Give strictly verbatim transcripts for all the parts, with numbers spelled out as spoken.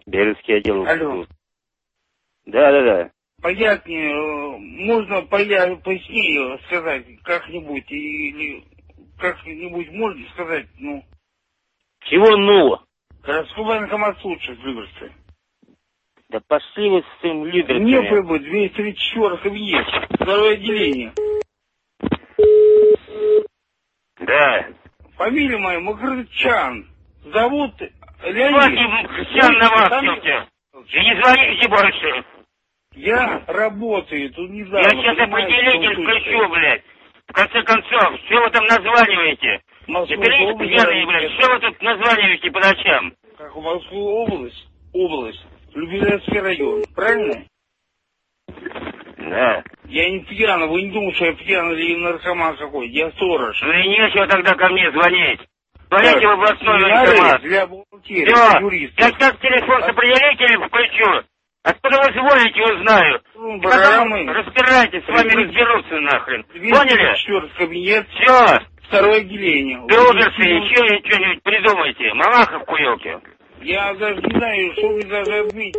Бердский отдел. Алло. Да, да, да. Понятнее, можно поя... пояснее сказать как-нибудь, или как-нибудь можно сказать, ну... Чего ну? Городской военкомат лучше в Люберце. Да пошли вы с этим лидером. Мне прибыть двести тридцать четыре кабинет, второе отделение. Да. Фамилия моя Макрычан. Зовут Леонид. Макрычан на вас, тетя. И не звоните больше. Я работаю тут недавно. Я сейчас определитель включу, блядь. В конце концов, что вы там названиваете? Теперь пьяные, блядь, что вы тут названиваете по ночам? Как у Москвы область, область, Люберецкий район, правильно? Да. Я не пьяный, вы не думаете, что я пьяный или наркоман какой, я сторож. Ну и нечего тогда ко мне звонить. Звоните в областной военкомат. Для бухгалтерии, все, юристов. я как телефон с определителем включу. Откуда вы звоните, узнаю. Ну, потом разбирайтесь, с вами разберутся нахрен. Поняли? Четвертый кабинет. Все. Второе отделение. Белгерцы, еще что-нибудь придумайте. Малаховку, елки. Я даже не знаю, что вы даже отметите.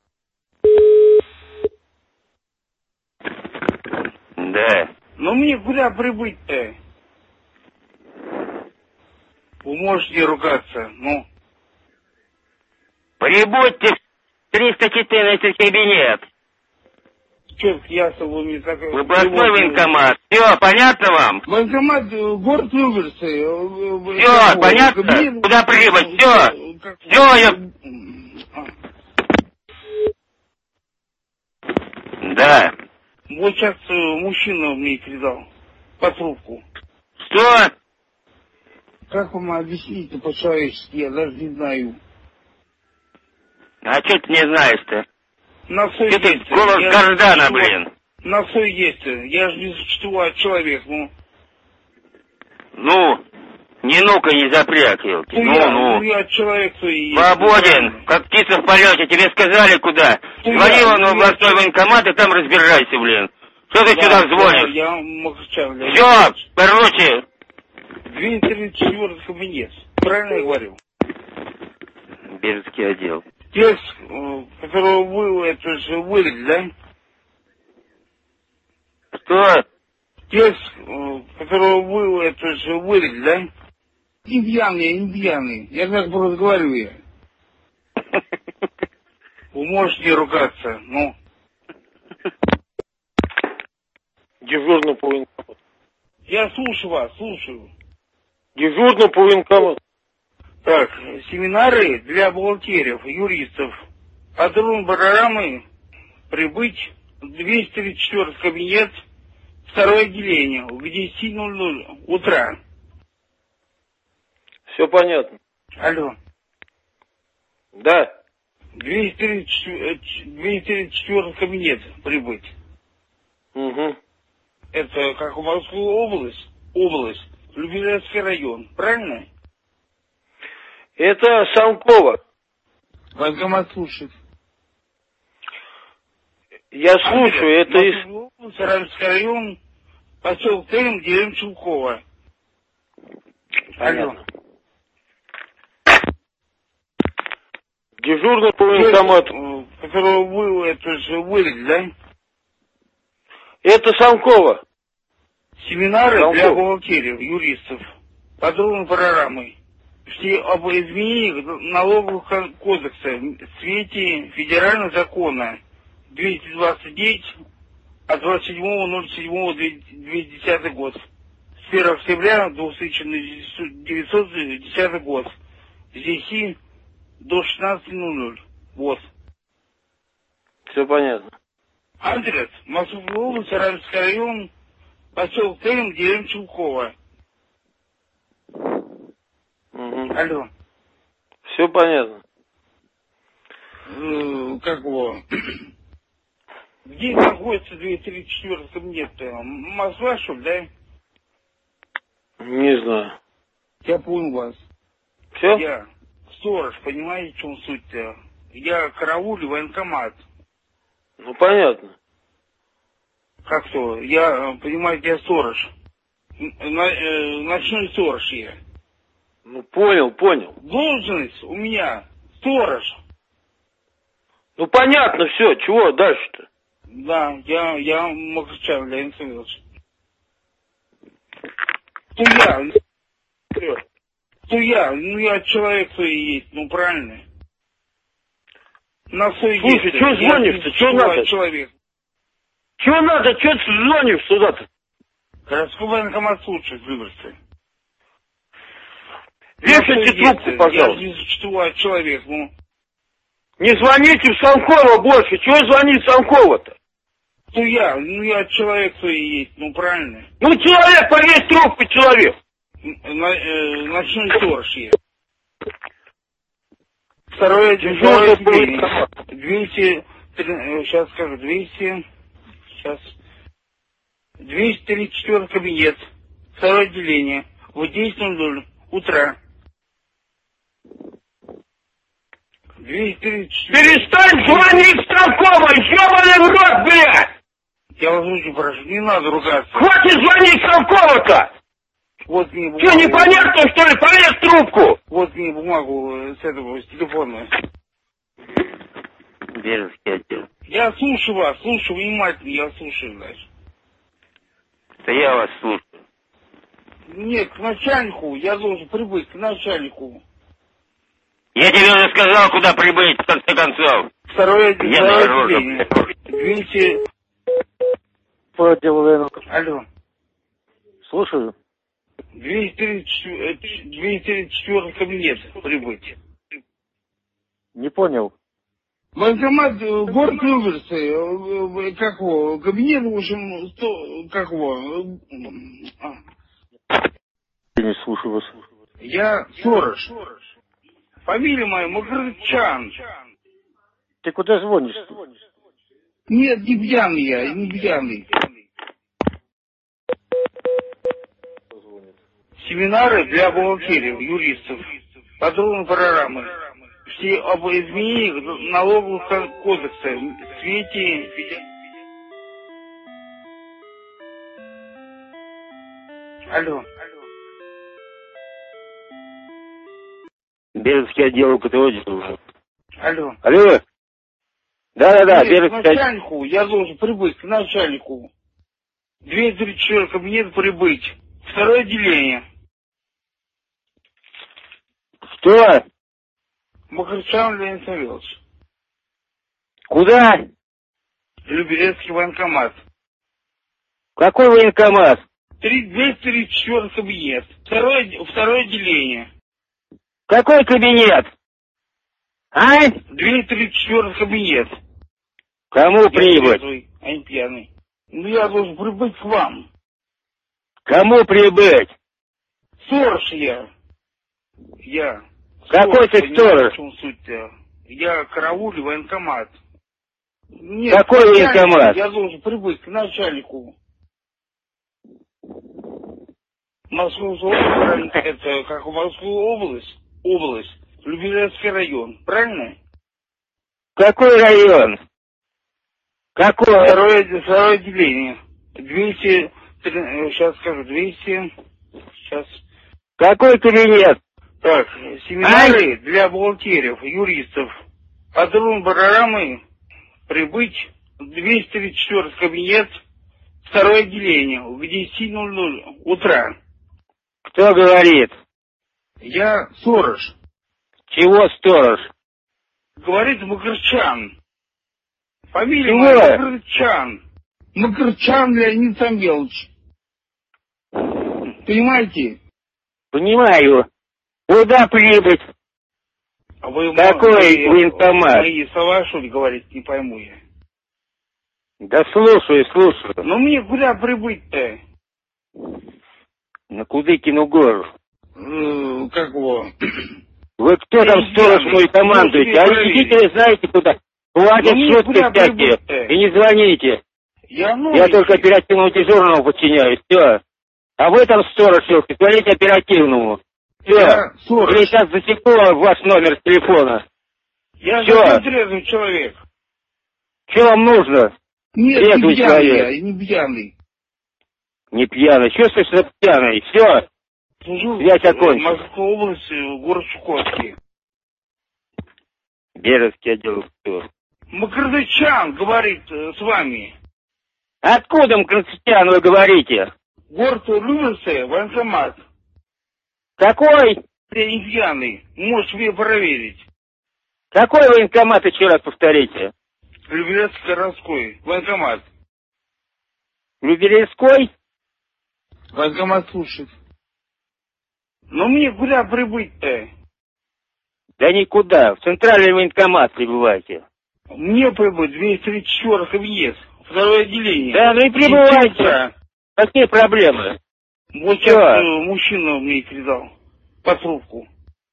Да. Но мне куда прибыть-то? Вы можете ругаться, ну. Прибудьте в триста четырнадцатый кабинет. Черт, ясно, вы мне так... В областной военкомат. Все, понятно вам? Военкомат, город Люберцы. Все, понятно? Кабинет... Куда прибыть? Все. Как... Все, я... Да. Вот сейчас мужчина мне передал по трубку. Что? Как вам объяснить-то по-человечески, я даже не знаю. А что ты не знаешь-то? На все что есть. Ты голос Гардана, блин. На все есть. Я же не существую человек, ну. Ну, не ну-ка не запряг, елки. Ну, я, ну. ну, я человек и свободен, как птица в полете. Тебе сказали куда. Ну, звони я, вон ну, в областной я... военкомат и там разбирайся, блин. Что ты да, сюда звонишь? Да, я Макрычан. Все, короче. двести тридцать четвёртый кабинет. Правильно я говорю? Бердский отдел. Текст, которого вы, это же вырез, да? Что? Текст, которого вы, это же вырез, да? Не пьяный, я не пьяный. Я так просто говорю я. Вы можете ругаться, ну. Дежурный по военкомату. Я слушаю вас, слушаю. Дежурный по военкомату. Так, семинары для бухгалтеров, юристов. Патрон Барарамы прибыть в двести тридцать четвёртый кабинет, второе отделение, в десять ноль ноль утра. Все понятно. Алло. Да. двести тридцать четвёртый кабинет прибыть. Угу. Это как у Москвы область, область, Люберецкий район, правильно? Это Санкова. Военкомат слушает. Я слушаю, это из... Саратовский район, поселок Терем, деревня Чулкова. Алло. Дежурный по военкомату. Которого вы, это же вырез, да? Это Санкова. Семинары Санкова. Для бухгалтеров, юристов. Подробно программы. Все об изменениях налогового кодекса в свете федерального закона двести двадцать девять от двадцать седьмого ноль седьмого две тысячи десятый год. С первого октября тысяча девятьсот десятый год. С десяти до шестнадцати ноль ноль. Вот. Все понятно. Адрес. Московская область, Саратовский район, поселок Терем, деревня Чулкова. Угу. Алло. Все понятно. Э, как его? Где находится двести тридцать четвёртый кабинет-то? Москва, что ли, да? Не знаю. Я понял вас. Все? Я сторож, понимаете, в чем суть-то? Я караулю военкомат. Ну, понятно. Как то? Я, понимаете, я сторож. На, э, ночной сторож я. Ну, понял, понял. Должность у меня сторож. Ну понятно, все, чего дальше-то? Да, я, я Макарчан Леонид Самвелович. Ну я, ну я, ну я человек, кто и есть, ну правильно. На все есть. Слушай, что звонишь-то, что надо? Человек. Чего надо, что ты звонишь сюда-то? Городской военкомат лучше в Люберце. Вешайте трубку, пожалуйста. Я не существую человек, ну. Не звоните в Санкова больше. Чего звонить в Санкова-то? Ну я, ну я человек, кто и есть, ну правильно. Ну человек, повесь трубку, человек. На, э, ночной сторож я. Второе, второе отделение. двести, сейчас скажу, двести, сейчас, двести тридцать четвёртый кабинет. Второе отделение. В десять ноль ноль утра. двести тридцать четыре. Перестань звонить Санкова, ебаный в рот, блядь! Я вас очень прошу, не надо ругаться. Хватит звонить Санкова-то! Вот мне бумагу. Что, непонятно, что ли? Повесь трубку! Вот мне бумагу с этого, с телефона. Березский отдел. Я слушаю вас, слушаю внимательно, я слушаю дальше. Да я вас слушаю. Нет, к начальнику, я должен прибыть к начальнику. Я тебе уже сказал, куда прибыть, в конце концов. Второе Я отделение. двести... По отделу военного. Алло. Слушаю. двести тридцать четвёртый кабинет прибыть. Не понял. Военкомат, э, город Люберцы, э, э, как его, кабинет, в общем, сто, как его. э, а. Я не слушаю вас. Я сторож. Фамилия моя Макарчан. Ты куда звонишь? Нет, не пьяный я, не пьяный. Семинары для бухгалтеров, юристов, подробные программы. Все об изменениях налоговых кодекса, в свете... Алло. Березский отдел КТО. Алло. Алло. Да-да-да, Нет, к Березский отдел. начальнику, я должен прибыть, к начальнику. двести тридцать четыре кабинет прибыть. Второе отделение. Что? Макарчан Леонид Самвелович. Куда? Люберецкий военкомат. Какой военкомат? двести тридцать четвёртый кабинет. Второе, второе отделение. Какой кабинет? А? двести тридцать четвёртый кабинет. Кому Я прибыть? трезвый, а не пьяный. Ну я должен прибыть к вам. Кому прибыть? Сторож я. Я. Какой ты сторож? В чем суть-то? Я караулю военкомат. Нет, Какой начальник, военкомат? Я должен прибыть к начальнику. Московская область, это как Московская область, область, Люберецкий район, правильно? Какой район? Какой? Второе, второе отделение. двести, сейчас скажу, двести, сейчас. Какой кабинет? Так, семинары для бухгалтеров, юристов. Подробные программы прибыть двести тридцать четвёртый кабинет, второе отделение, в десять ноль ноль утра. Кто говорит? Я сторож. Чего сторож? Говорит Макарчан. Фамилия Чего? моя Макарчан. Макарчан Леонид Самвелович. Понимаете? Понимаю. Куда прибыть? А вы Какой мои, военкомат? мои слова, что ли, говорите, не пойму я. Да слушаю, слушаю. Ну мне куда прибыть-то? На Кудыкину гору. Э, как его? Вы кто там сторож мой командуете? А вы идите, знаете куда? Хватит Ну, шутки куда всякие. прибыть-то? И не звоните. Я новый. Я только оперативному дежурному подчиняюсь. Все. А вы там сторож, звоните оперативному. Все. Я сторож. Я сейчас засеку ваш номер телефона. Я Всё. совсем трезвый человек. Что вам нужно? Нет, Трезвый не пьяный человек. я, не пьяный. Не пьяный. Чувствуешь, что пьяный? Все. Служу Связь в окончена. Московской области, город Чукотский. Березский отдел. Всё. Макардычан говорит э, с вами. Откуда, Мкртычан, вы говорите? Город Люберцы, военкомат. Какой? Пьяный. Можешь мне проверить. Какой военкомат, еще раз повторите? Люберецкий городской. Военкомат. Люберецкой? Военкомат слушает. Ну мне куда прибыть-то? Да никуда. В центральный военкомат прибывайте. Мне прибыть двести тридцать четыре кабинет. Второе отделение. Да, ну и прибывайте. Какие проблемы? Вот сейчас э, мужчина мне передал. По трубку.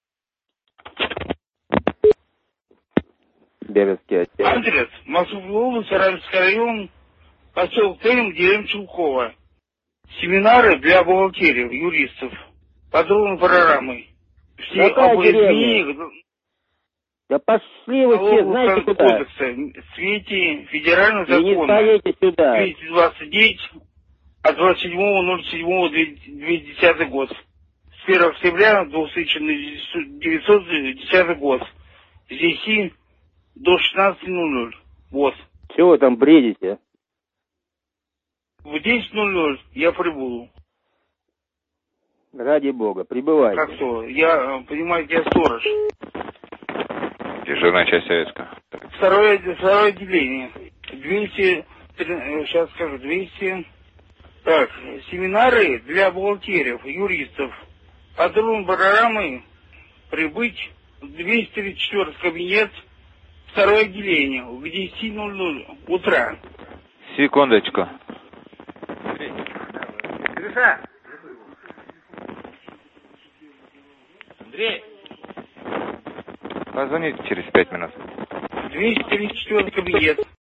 Березский отец. Адрес. Московская область, Аральский район, поселок Терем, деревня Чулкова. Семинары для бухгалтеров, юристов. Подробной программой. Все Какая об изменениях. Да пошли вы все, знаете куда? Кодекса, в свете федерального закона. И не стоите сюда. двести двадцать девять от двадцать седьмого ноль седьмого две тысячи десятый год. С первого октября две тысячи девятьсот десятый год. С десяти до шестнадцати ноль ноль. Вот. Чего вы там бредите? В десять ноль ноль я прибуду. Ради бога, прибывайте. Как то? Я, понимаете, я сторож. Дежурная часть советская. Второе, второе отделение. двести, сейчас скажу, двести... Так, семинары для бухгалтеров, юристов. Подробной программой прибыть в двести тридцать четвёртый кабинет, второе отделение, в десять ноль ноль утра. Секундочку. Андрей! Позвоните через пять минут. двести тридцать четвёртый кабинет.